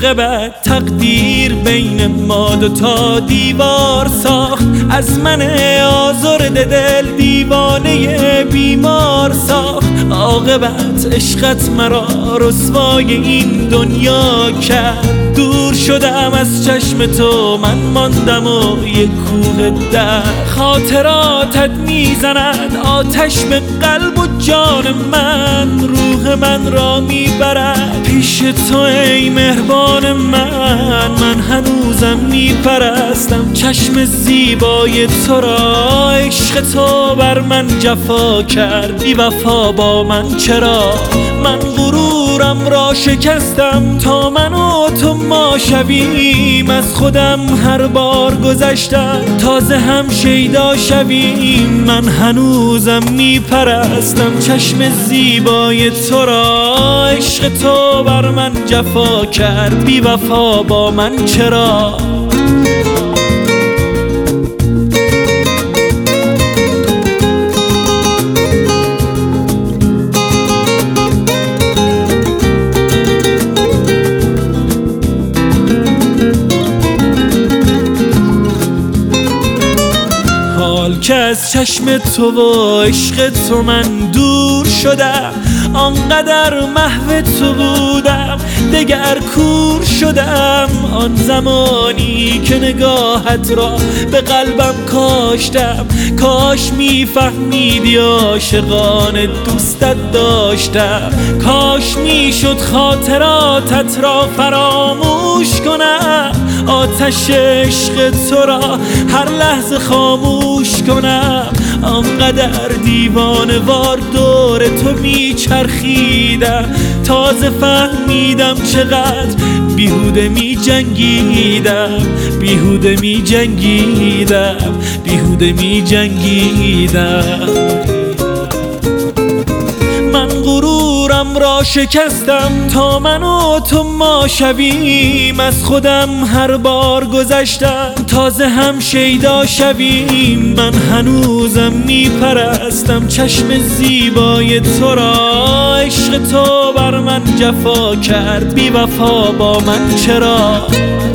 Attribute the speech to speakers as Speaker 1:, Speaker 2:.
Speaker 1: عاقبت تقدیر بین ما دوتا دیوار ساخت، از من آزرده دل دیوانه بیمار ساخت. عاقبت عشقت مرا رسوای این دنیا کرد، دور شدم از چشم تو، من ماندم و یک کوه در. خاطراتت میزند آتش به قلب و جان من، روح من را میبرد پیش تو ای مهربان من. من هنوزم میپرستم چشم زیبای تو را، عشق تو بر من جفا کرد، بی وفا با من چرا؟ من غرورم را شکستم تا من و تو ما شویم، از خودم هر بار گذشتم تازه هم شیدا شویم. من هنوزم میپرستم چشم زیبای تو را، عشق تو بر من جفا کرد، بی وفا با من چرا؟ که از چشم تو و عشق تو من دور شدم، آنقدر محو تو بودم دگر کور شدم. آن زمانی که نگاهت را به قلبم کاشتم، کاش میفهمیدی عاشقان دوستت داشتم، کاش میشد خاطراتت را فراموش کنم، آتش عشق تو را هر لحظه خاموش کنم. آنقدر دیوانه وار دور تو میچرخیدم، تازه فهمیدم چقدر بیهوده می جنگیدم، بیهوده می جنگیدم، بیهوده می جنگیدم. من غرورم را شکستم تا من و تو ما شویم، از خودم هر بار گذشتم تازه هم شیدا شویم. من هنوزم میپرستم چشم زیبای تو را، عشق تو بر من جفا کرد، بی وفا با من چرا؟